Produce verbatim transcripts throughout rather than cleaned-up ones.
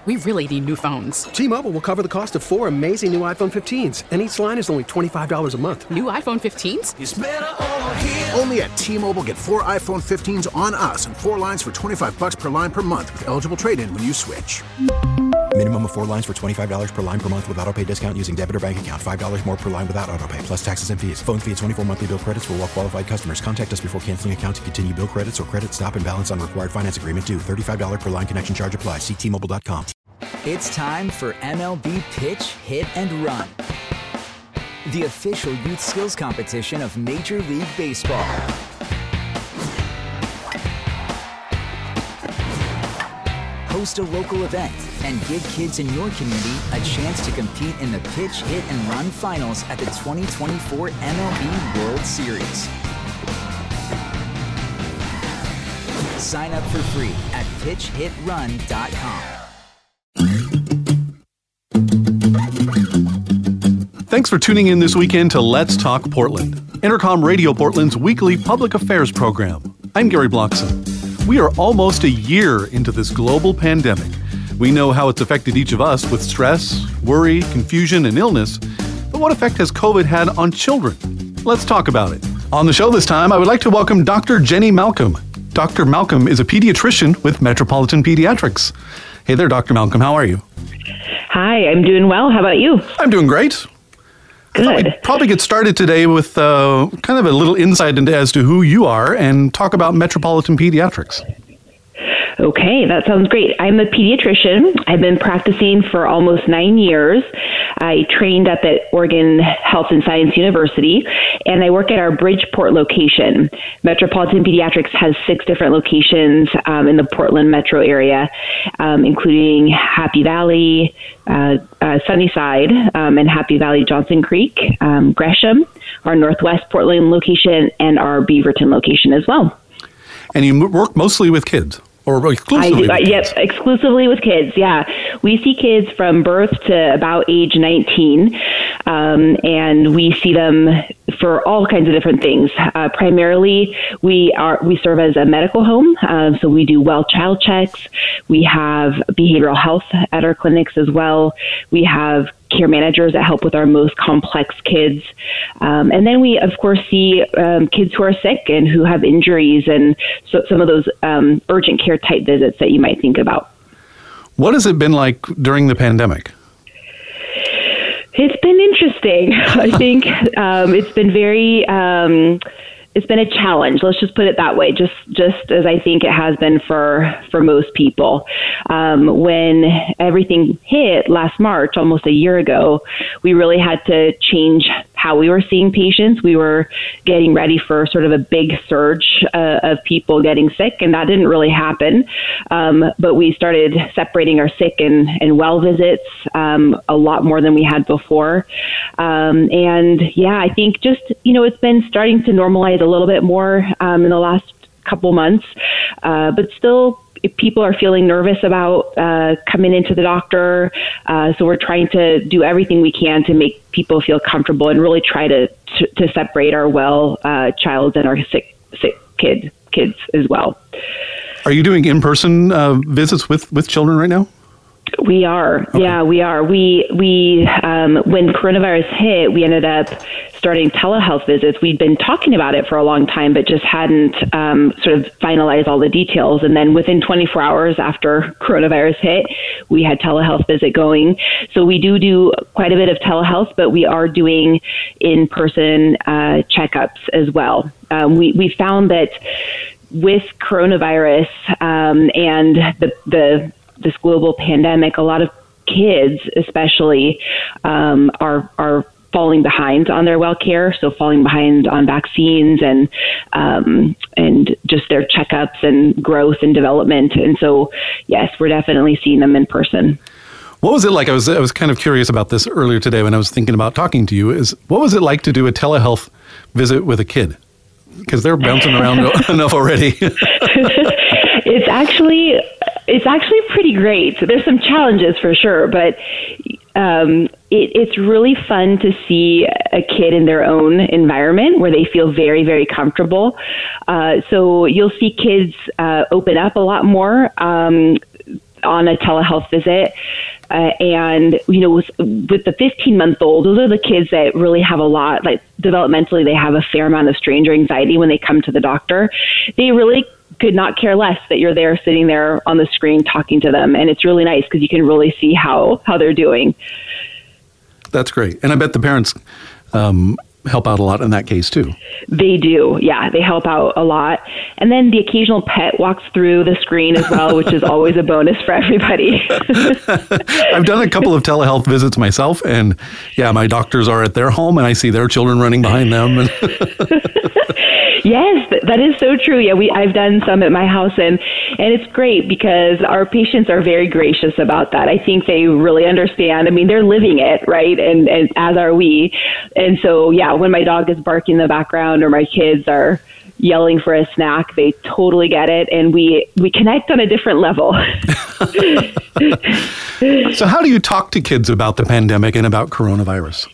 We really need new phones. T-Mobile will cover the cost of four amazing new iPhone fifteens, and each line is only twenty-five dollars a month. New iPhone fifteens? It's better over here. Only at T-Mobile, get four iPhone fifteens on us and four lines for twenty-five dollars per line per month with eligible trade-in when you switch. Minimum of four lines for twenty-five dollars per line per month with autopay discount using debit or bank account. five dollars more per line without autopay, plus taxes and fees. Phone fee at twenty-four monthly bill credits for well-qualified customers. Contact us before canceling account to continue bill credits or credit stop and balance on required finance agreement due. thirty-five dollars per line connection charge applies. See T Mobile dot com. It's time for M L B Pitch, Hit, and Run, the official youth skills competition of Major League Baseball. Host a local event and give kids in your community a chance to compete in the Pitch, Hit, and Run finals at the twenty twenty-four M L B World Series. Sign up for free at pitch hit run dot com. Thanks for tuning in this weekend to Let's Talk Portland, Intercom Radio Portland's weekly public affairs program. I'm Gary Bloxam. We are almost a year into this global pandemic. We know how it's affected each of us with stress, worry, confusion, and illness. But what effect has COVID had on children? Let's talk about it. On the show this time, I would like to welcome Doctor Jenny Malcolm. Doctor Malcolm is a pediatrician with Metropolitan Pediatrics. Hey there, Doctor Malcolm. How are you? Hi, I'm doing well. How about you? I'm doing great. Good. I thought we'd probably get started today with uh, kind of a little insight into as to who you are and talk about Metropolitan Pediatrics. Okay, that sounds great. I'm a pediatrician. I've been practicing for almost nine years. I trained up at Oregon Health and Science University, and I work at our Bridgeport location. Metropolitan Pediatrics has six different locations um, in the Portland metro area, um, including Happy Valley, uh, uh, Sunnyside, um, and Happy Valley Johnson Creek, um, Gresham, our Northwest Portland location, and our Beaverton location as well. And you work mostly with kids? Or exclusively I do, with yep, kids? exclusively with kids, yeah. We see kids from birth to about age nineteen, um, and we see them for all kinds of different things. Uh, primarily, we are we serve as a medical home, uh, so we do well child checks. We have behavioral health at our clinics as well. We have care managers that help with our most complex kids. Um, and then we, of course, see um, kids who are sick and who have injuries and so, some of those um, urgent care type visits that you might think about. What has it been like during the pandemic? It's been interesting. I think um, it's been very... Um, It's been a challenge. Let's just put it that way. Just, just as I think it has been for for most people. Um, when everything hit last March, almost a year ago, we really had to change how we were seeing patients. We were getting ready for sort of a big surge uh, of people getting sick, and that didn't really happen. Um, but we started separating our sick and, and well visits um, a lot more than we had before. Um, and yeah, I think just, you know, it's been starting to normalize a little bit more um, in the last couple months, uh, but still if people are feeling nervous about uh, coming into the doctor. Uh, so we're trying to do everything we can to make people feel comfortable and really try to, to, to separate our well uh, child and our sick, sick kid, kids as well. Are you doing in-person uh, visits with, with children right now? We are. Okay. Yeah, we are. We, we um, when coronavirus hit, we ended up starting telehealth visits. We'd been talking about it for a long time, but just hadn't um, sort of finalized all the details. And then within twenty-four hours after coronavirus hit, we had telehealth visit going. So we do do quite a bit of telehealth, but we are doing in-person uh, checkups as well. Um, we, we found that with coronavirus um, and the, the this global pandemic, a lot of kids especially um, are are falling behind on their well care, so falling behind on vaccines and um, and just their checkups and growth and development. And so, yes, we're definitely seeing them in person. What was it like? I was I was kind of curious about this earlier today when I was thinking about talking to you. Is what was it like to do a telehealth visit with a kid? Because they're bouncing around enough already. It's actually it's actually pretty great. There's some challenges for sure, but um, it, it's really fun to see a kid in their own environment where they feel very, very comfortable. Uh, so you'll see kids uh, open up a lot more. Um, on a telehealth visit. Uh, and, you know, with, with the fifteen-month-old, those are the kids that really have a lot, like developmentally, they have a fair amount of strain or anxiety when they come to the doctor. They really could not care less that you're there sitting there on the screen talking to them. And it's really nice because you can really see how, how they're doing. That's great. And I bet the parents um, help out a lot in that case, too. They do. Yeah, they help out a lot. And then the occasional pet walks through the screen as well, which is always a bonus for everybody. I've done a couple of telehealth visits myself, and yeah, my doctors are at their home, and I see their children running behind them. Yes, that is so true. Yeah, we I've done some at my house, and, and it's great because our patients are very gracious about that. I think they really understand. I mean, they're living it, right? And, and as are we. And so, yeah, when my dog is barking in the background or my kids are yelling for a snack, they totally get it, and we, we connect on a different level. So how do you talk to kids about the pandemic and about coronavirus?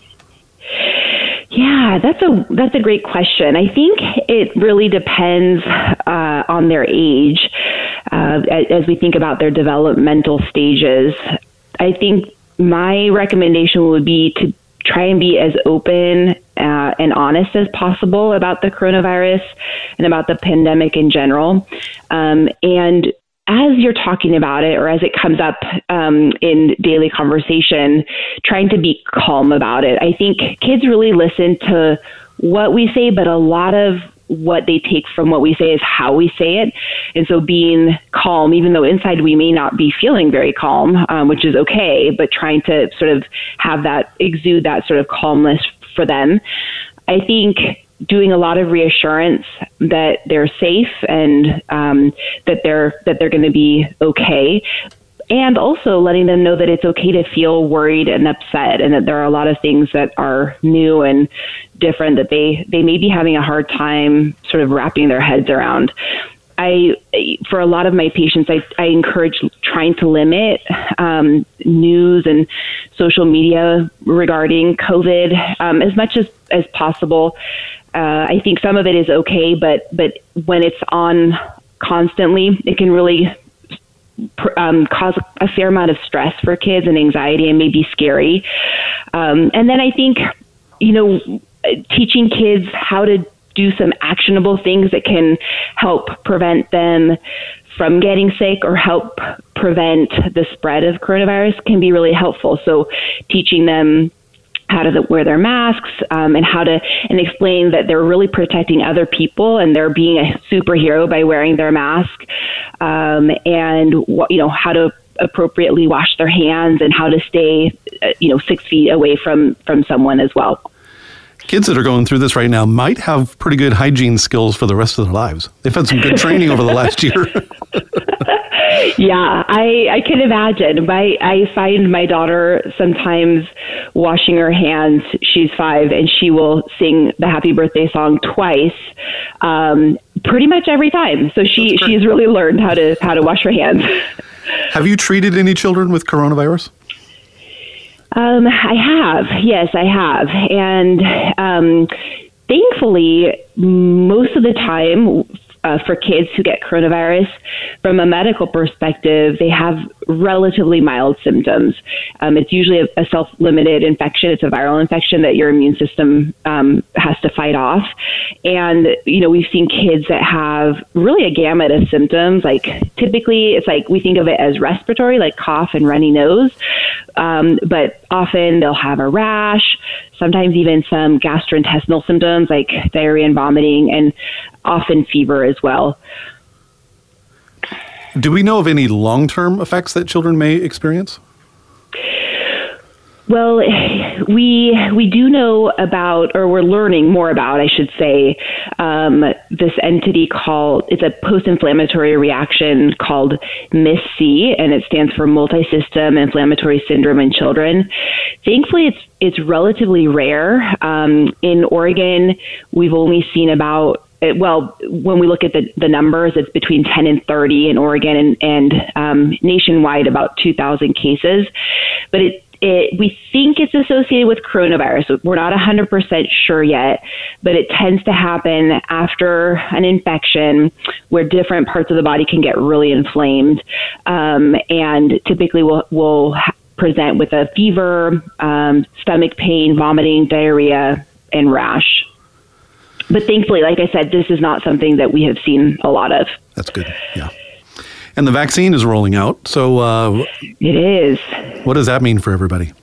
Yeah, that's a that's a great question. I think it really depends uh, on their age uh, as we think about their developmental stages. I think my recommendation would be to try and be as open uh, and honest as possible about the coronavirus and about the pandemic in general. Um, and as you're talking about it, or as it comes up um, in daily conversation, trying to be calm about it. I think kids really listen to what we say, but a lot of what they take from what we say is how we say it. And so being calm, even though inside we may not be feeling very calm, um, which is okay, but trying to sort of have that, exude that sort of calmness for them. I think doing a lot of reassurance that they're safe and um, that they're that they're going to be okay, and also letting them know that it's okay to feel worried and upset, and that there are a lot of things that are new and different that they they may be having a hard time sort of wrapping their heads around. I, for a lot of my patients, I, I encourage trying to limit um, news and social media regarding COVID um, as much as, as possible. Uh, I think some of it is okay, but but when it's on constantly, it can really um, cause a fair amount of stress for kids and anxiety, and maybe scary. Um, and then I think, you know, teaching kids how to do some actionable things that can help prevent them from getting sick or help prevent the spread of coronavirus can be really helpful. So teaching them how to wear their masks um, and how to and explain that they're really protecting other people and they're being a superhero by wearing their mask, um, and you know how to appropriately wash their hands and how to stay uh, you know six feet away from from someone as well. Kids that are going through this right now might have pretty good hygiene skills for the rest of their lives. They've had some good training over the last year. Yeah, I, I can imagine. My, I find my daughter sometimes washing her hands. She's five, and she will sing the happy birthday song twice, um, pretty much every time. So she she's really learned how to how to wash her hands. Have you treated any children with coronavirus? Um, I have. Yes, I have. And um, thankfully, most of the time, uh, for kids who get coronavirus, from a medical perspective, they have relatively mild symptoms. Um, it's usually a, a self-limited infection. It's a viral infection that your immune system um, has to fight off. And, you know, we've seen kids that have really a gamut of symptoms. Like typically it's like we think of it as respiratory, like cough and runny nose. Um, but often they'll have a rash, sometimes even some gastrointestinal symptoms like diarrhea and vomiting, and often fever as well. Do we know of any long-term effects that children may experience? Well, we we do know about, or we're learning more about, I should say, um, this entity called, it's a post-inflammatory reaction called M I S C, and it stands for multi-system inflammatory syndrome in children. Thankfully, it's it's relatively rare. Um, in Oregon, we've only seen about, well, when we look at the, the numbers, it's between ten and thirty in Oregon, and, and um, nationwide about two thousand cases. But it it, we think it's associated with coronavirus. We're not one hundred percent sure yet, but it tends to happen after an infection where different parts of the body can get really inflamed. Um, and typically we'll, we'll ha- present with a fever, um, stomach pain, vomiting, diarrhea, and rash. But thankfully, like I said, this is not something that we have seen a lot of. That's good. Yeah. And the vaccine is rolling out. So uh, it is. What does that mean for everybody?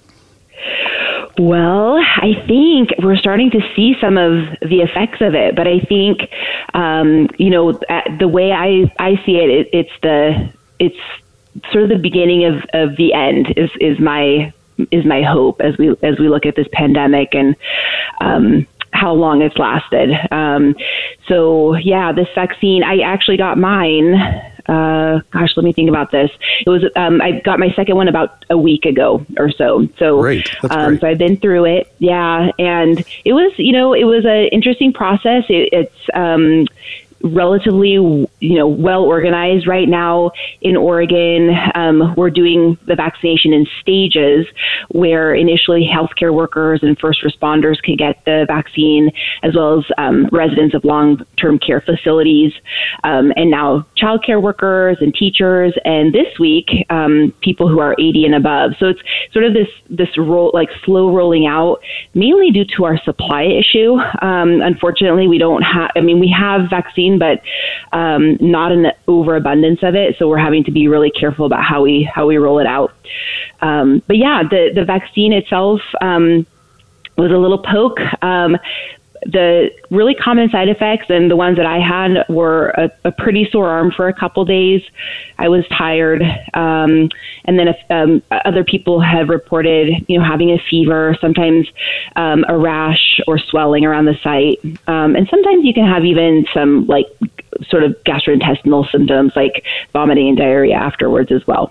Well, I think we're starting to see some of the effects of it. But I think, um, you know, the way I, I see it, it, it's the it's sort of the beginning of, of the end is, is my is my hope as we as we look at this pandemic and um, how long it's lasted. Um, so yeah, this vaccine, I actually got mine. Uh, gosh, let me think about this. It was, um, I got my second one about a week ago or so. So, great. That's um, great. so I've been through it. Yeah. And it was, you know, it was an interesting process. It, it's, um, relatively, you know, well organized right now in Oregon. Um, we're doing the vaccination in stages where initially healthcare workers and first responders can get the vaccine, as well as um, residents of long-term care facilities, um, and now childcare workers and teachers. And this week, um, people who are eighty and above. So it's sort of this this roll, like slow rolling out, mainly due to our supply issue. Um, unfortunately, we don't have. I mean, we have vaccine, but um, not an overabundance of it. So we're having to be really careful about how we how we roll it out. Um, but yeah, the the vaccine itself um, was a little poke. Um, the really common side effects and the ones that I had were a, a pretty sore arm for a couple days. I was tired. Um, and then if, um, other people have reported, you know, having a fever, sometimes um, a rash or swelling around the site. Um, and sometimes you can have even some like sort of gastrointestinal symptoms like vomiting and diarrhea afterwards as well.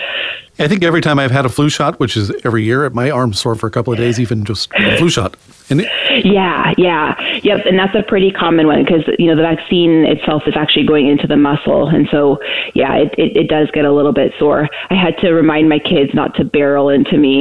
I think every time I've had a flu shot, which is every year, my arm's sore for a couple of days, even just a flu shot. And it, yeah, yeah, yep. And that's a pretty common one because, you know, the vaccine itself is actually going into the muscle. And so, yeah, it, it, it does get a little bit sore. I had to remind my kids not to barrel into me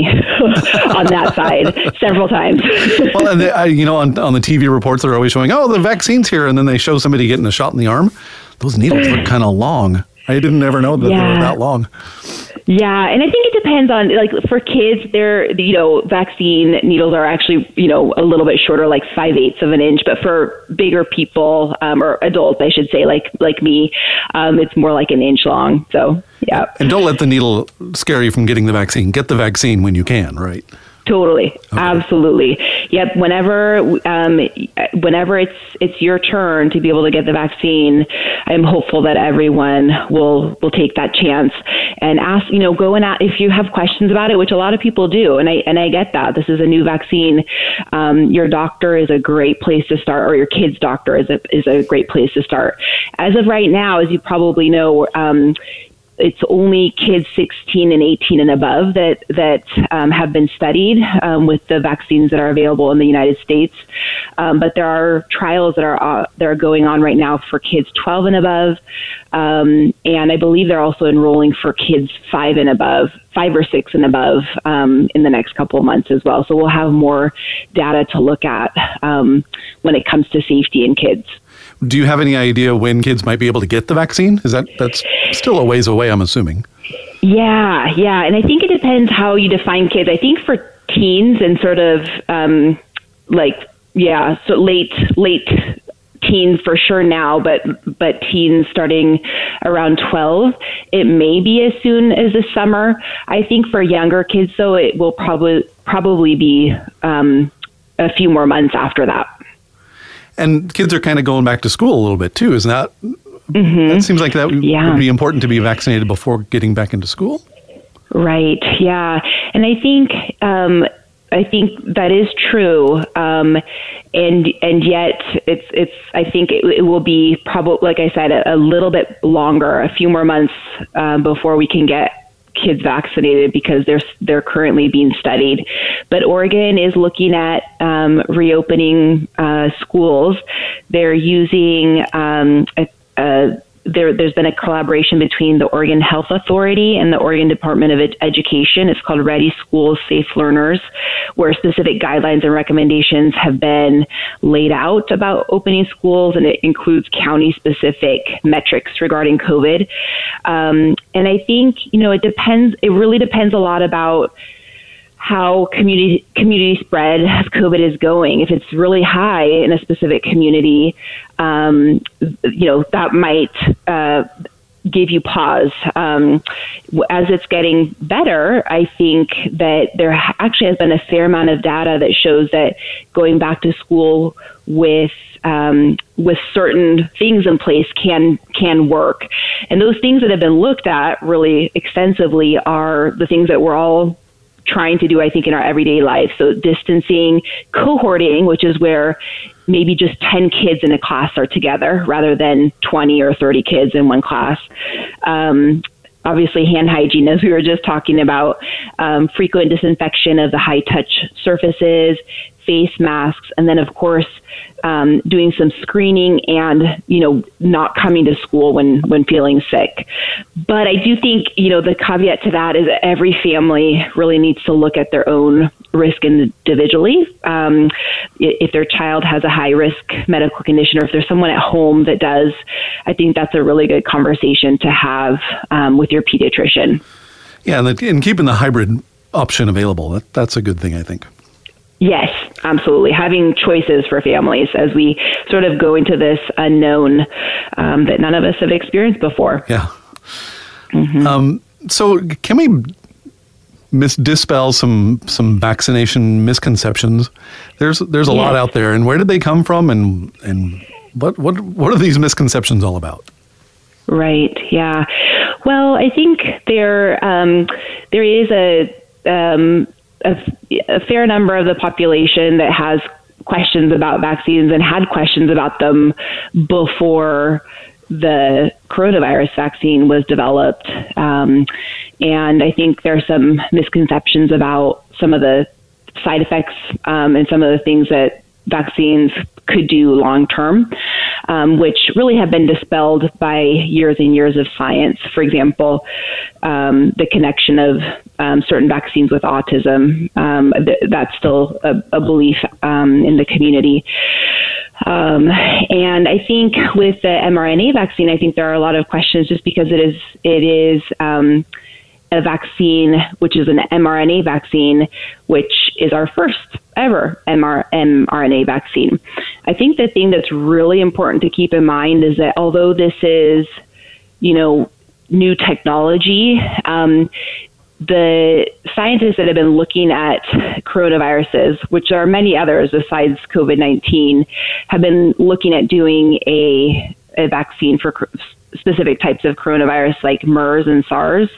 on that side several times. Well, and they, I, you know, on, on the T V reports, they're always showing, oh, the vaccine's here. And then they show somebody getting a shot in the arm. Those needles look kind of long. I didn't ever know that yeah. they were that long. Yeah, and I think it depends on, like, for kids, they're, you know, vaccine needles are actually, you know, a little bit shorter, like five-eighths of an inch. But for bigger people, um, or adults, I should say, like like me, um, it's more like an inch long. So, yeah. And don't let the needle scare you from getting the vaccine. Get the vaccine when you can, right? Totally. Okay. Absolutely. Yep. Whenever, um, whenever it's, it's your turn to be able to get the vaccine, I'm hopeful that everyone will, will take that chance and ask, you know, go and ask, if you have questions about it, which a lot of people do. And I, and I get that this is a new vaccine. Um, your doctor is a great place to start, or your kid's doctor is a, is a great place to start. As of right now, as you probably know, um, it's only kids sixteen and eighteen and above that that um, have been studied um, with the vaccines that are available in the United States. Um, but there are trials that are uh, that are going on right now for kids twelve and above, um, and I believe they're also enrolling for kids five and above, five or six and above um, in the next couple of months as well. So we'll have more data to look at um, when it comes to safety in kids. Do you have any idea when kids might be able to get the vaccine? Is that that's still a ways away, I'm assuming? Yeah, yeah. And I think it depends how you define kids. I think for teens and sort of um, like, yeah, so late, late teens for sure now, but but teens starting around twelve, it may be as soon as the summer. I think for younger kids, though, it will probably probably be um, a few more months after that. And kids are kind of going back to school a little bit too, isn't that? Mm-hmm. That seems like that would, yeah. would be important to be vaccinated before getting back into school. Right. Yeah. And I think um, I think that is true. Um, and and yet it's it's I think it, it will be probably, like I said, a, a little bit longer, a few more months um, before we can get kids vaccinated because they're they're currently being studied. But Oregon is looking at um, reopening uh, schools. They're using um, a, a there, there's been a collaboration between the Oregon Health Authority and the Oregon Department of Ed- Education. It's called Ready Schools, Safe Learners, where specific guidelines and recommendations have been laid out about opening schools, and it includes county-specific metrics regarding COVID. Um, and I think, you know, it depends, it really depends a lot about how community community spread of COVID is going. If it's really high in a specific community, um, you know, that might uh, give you pause. Um, as it's getting better, I think that there actually has been a fair amount of data that shows that going back to school with um, with certain things in place can can work. And those things that have been looked at really extensively are the things that we're all trying to do, I think, in our everyday life. So distancing, cohorting, which is where maybe just ten kids in a class are together rather than twenty or thirty kids in one class. Um, obviously, hand hygiene, as we were just talking about, um, frequent disinfection of the high-touch surfaces, face masks, and then, of course, um, doing some screening and, you know, not coming to school when, when feeling sick. But I do think, you know, the caveat to that is that every family really needs to look at their own risk individually. Um, if their child has a high-risk medical condition, or if there's someone at home that does, I think that's a really good conversation to have um, with your pediatrician. Yeah, and, the, and keeping the hybrid option available, that, that's a good thing, I think. Yes, absolutely. Having choices for families as we sort of go into this unknown um, that none of us have experienced before. Yeah. Mm-hmm. Um, so can we mis- dispel some some vaccination misconceptions? There's there's a yes. lot out there, and where did they come from, and and what what what are these misconceptions all about? Right. Yeah. Well, I think there um, there is a um, A, a fair number of the population that has questions about vaccines and had questions about them before the coronavirus vaccine was developed. Um, and I think there are some misconceptions about some of the side effects um, and some of the things that vaccines could do long term, um, which really have been dispelled by years and years of science. For example, um, the connection of um, certain vaccines with autism, um, th- that's still a, a belief um, in the community. Um, and I think with the mRNA vaccine, I think there are a lot of questions just because it is it is um, a vaccine, which is an mRNA vaccine, which is our first ever M R- mRNA vaccine. I think the thing that's really important to keep in mind is that although this is, you know, new technology, um, the scientists that have been looking at coronaviruses, which are many others besides COVID nineteen, have been looking at doing a, a vaccine for specific types of coronavirus like MERS and SARS.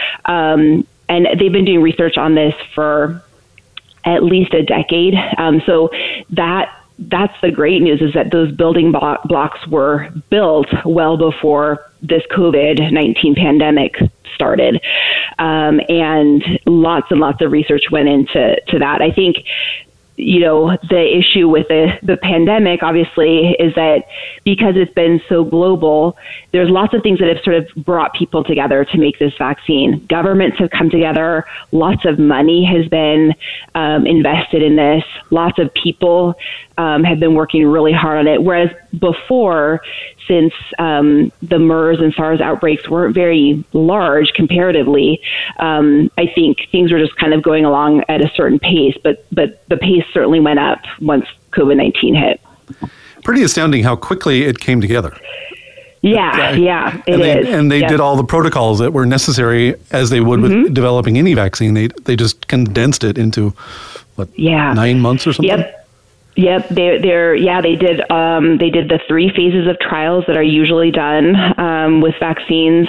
Um, and they've been doing research on this for at least a decade. Um, so that that's the great news, is that those building blo- blocks were built well before this COVID nineteen pandemic started. Um, and lots and lots of research went into to that. I think, you know, the issue with the, the pandemic, obviously, is that because it's been so global, there's lots of things that have sort of brought people together to make this vaccine. Governments have come together. Lots of money has been um, invested in this. Lots of people um, have been working really hard on it. Whereas before, since um, the MERS and SARS outbreaks weren't very large comparatively, um, I think things were just kind of going along at a certain pace, but but the pace certainly went up once COVID nineteen hit. Pretty astounding how quickly it came together. Yeah, uh, yeah, it and they, is. And they yep. did all the protocols that were necessary, as they would mm-hmm. with developing any vaccine. They they just condensed it into, what, yeah. nine months or something? Yep. Yep, they, they're yeah. They did um, they did the three phases of trials that are usually done um, with vaccines,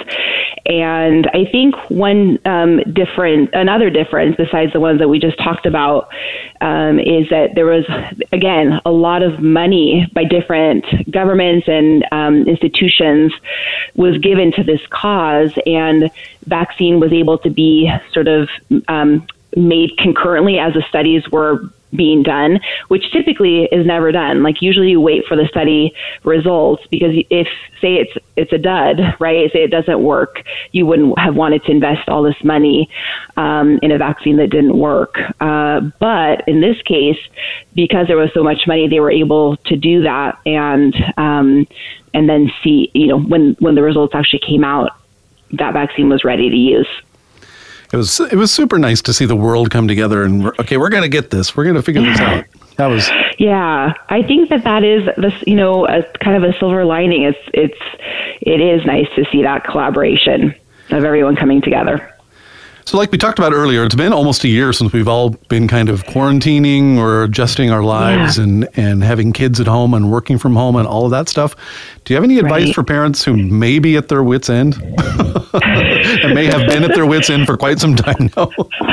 and I think one um, different, another difference besides the ones that we just talked about, um, is that there was again a lot of money by different governments and um, institutions was given to this cause, and vaccine was able to be sort of um, made concurrently as the studies were being done, which typically is never done. Like usually you wait for the study results, because if say it's it's a dud, right? Say it doesn't work, you wouldn't have wanted to invest all this money um, in a vaccine that didn't work. Uh, but in this case, because there was so much money, they were able to do that, and um, and then see, you know, when when the results actually came out, that vaccine was ready to use. It was it was super nice to see the world come together and, we're, okay, we're going to get this. We're going to figure this out. That was... Yeah, I think that that is, this, you know, a kind of a silver lining. It's, it's, it is nice to see that collaboration of everyone coming together. So like we talked about earlier, it's been almost a year since we've all been kind of quarantining or adjusting our lives, yeah. and, and having kids at home and working from home and all of that stuff. Do you have any advice right. for parents who may be at their wits' end and may have been at their wits' end for quite some time now?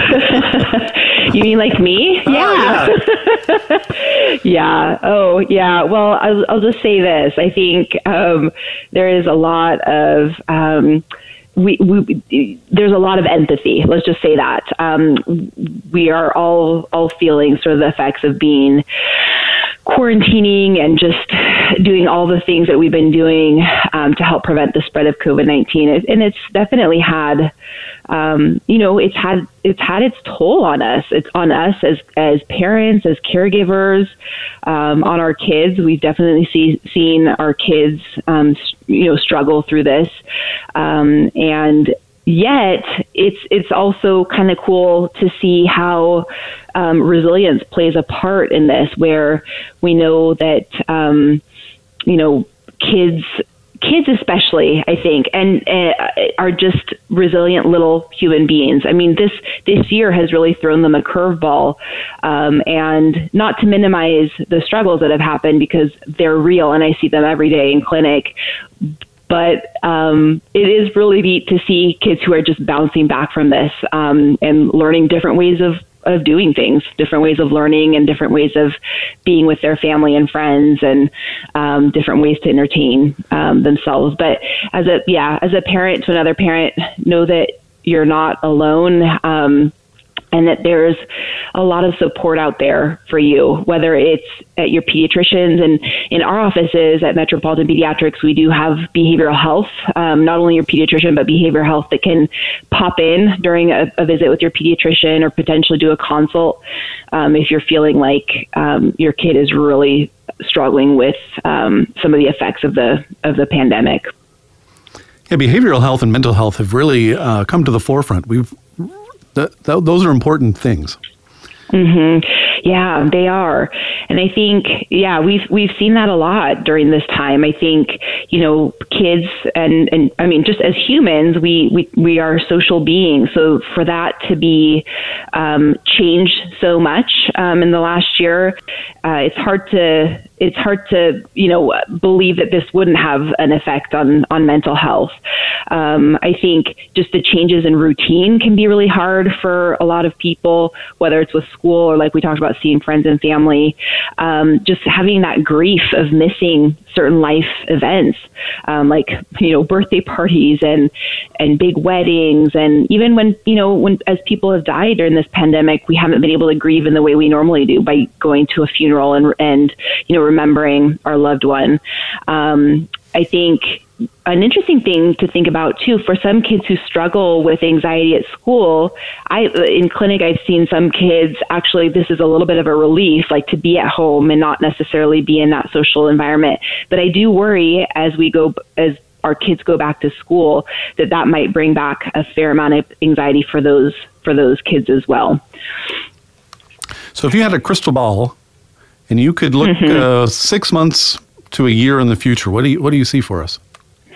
You mean like me? Yeah. Oh, yeah. Yeah. Oh, yeah. Well, I'll, I'll just say this. I think um, there is a lot of... Um, We, we, there's a lot of empathy. Let's just say that. Um, we are all, all feeling sort of the effects of being quarantining and just doing all the things that we've been doing um, to help prevent the spread of COVID nineteen. And it's definitely had, um, you know, it's had, it's had its toll on us. It's on us as, as parents, as caregivers, um, on our kids. We've definitely see, seen our kids, um, you know, struggle through this. Um, and yet it's, it's also kind of cool to see how, um, resilience plays a part in this, where we know that, um, you know, kids, kids especially, I think, and uh, are just resilient little human beings. I mean, this, this year has really thrown them a curveball, um, and not to minimize the struggles that have happened, because they're real and I see them every day in clinic. But um, it is really neat to see kids who are just bouncing back from this, um, and learning different ways of, of doing things, different ways of learning and different ways of being with their family and friends, and um, different ways to entertain um, themselves. But as a, yeah, as a parent to another parent, know that you're not alone. Um, and that there's a lot of support out there for you, whether it's at your pediatricians, and in our offices at Metropolitan Pediatrics, we do have behavioral health, um, not only your pediatrician, but behavioral health that can pop in during a, a visit with your pediatrician, or potentially do a consult um, if you're feeling like um, your kid is really struggling with um, some of the effects of the of the pandemic. Yeah, behavioral health and mental health have really uh, come to the forefront. We've Th- th- those are important things. Mm-hmm. Yeah, they are. And I think, yeah, we've, we've seen that a lot during this time. I think, you know, kids and, and I mean, just as humans, we, we, we are social beings. So for that to be um, changed so much um, in the last year, uh, it's hard to, it's hard to, you know, believe that this wouldn't have an effect on, on mental health. Um, I think just the changes in routine can be really hard for a lot of people, whether it's with school or, like we talked about, seeing friends and family. Um, just having that grief of missing certain life events, um, like, you know, birthday parties and, and big weddings. And even when, you know, when, as people have died during this pandemic, we haven't been able to grieve in the way we normally do by going to a funeral and, and, you know, remembering our loved one. Um, I think an interesting thing to think about too, for some kids who struggle with anxiety at school, I, in clinic, I've seen some kids actually, this is a little bit of a relief, like to be at home and not necessarily be in that social environment. But I do worry as we go, as our kids go back to school, that that might bring back a fair amount of anxiety for those, for those kids as well. So if you had a crystal ball and you could look mm-hmm. uh, six months to a year in the future, what do you, what do you see for us?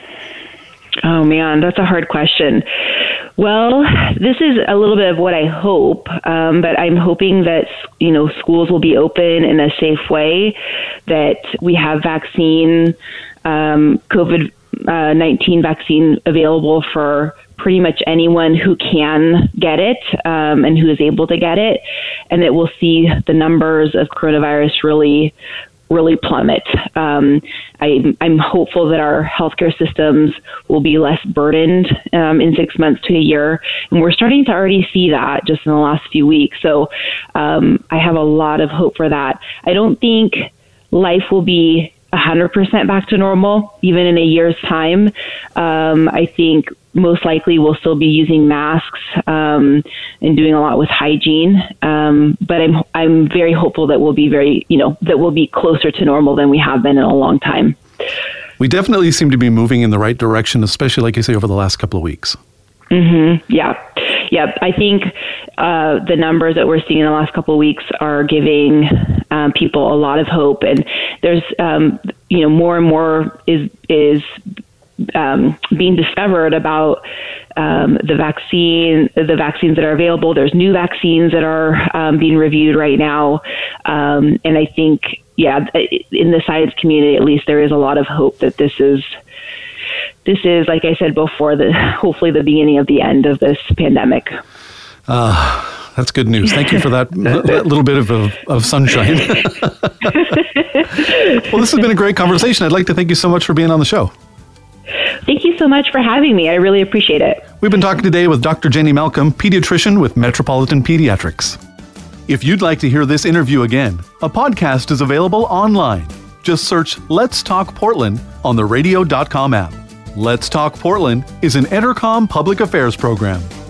Oh man, that's a hard question. Well, this is a little bit of what I hope, um, but I'm hoping that, you know, schools will be open in a safe way, that we have vaccine, um, COVID nineteen vaccine available for pretty much anyone who can get it, um, and who is able to get it, and that we'll see the numbers of coronavirus really really plummet. Um, I, I'm hopeful that our healthcare systems will be less burdened um, in six months to a year. And we're starting to already see that just in the last few weeks. So um, I have a lot of hope for that. I don't think life will be one hundred percent back to normal, even in a year's time. Um, I think most likely we'll still be using masks um, and doing a lot with hygiene. Um, but I'm I'm very hopeful that we'll be very, you know, that we'll be closer to normal than we have been in a long time. We definitely seem to be moving in the right direction, especially, like you say, over the last couple of weeks. Mm-hmm. Yeah. Yeah. I think uh, the numbers that we're seeing in the last couple of weeks are giving um, people a lot of hope. And there's, um, you know, more and more is, is um, being discovered about um, the vaccine, the vaccines that are available. There's new vaccines that are um, being reviewed right now. Um, and I think, yeah, in the science community, at least, there is a lot of hope that this is, This is, like I said before, the hopefully the beginning of the end of this pandemic. Uh, that's good news. Thank you for that, that little bit of, of, of sunshine. Well, this has been a great conversation. I'd like to thank you so much for being on the show. Thank you so much for having me. I really appreciate it. We've been talking today with Doctor Jenny Malcolm, pediatrician with Metropolitan Pediatrics. If you'd like to hear this interview again, a podcast is available online. Just search Let's Talk Portland on the radio dot com app. Let's Talk Portland is an Entercom public affairs program.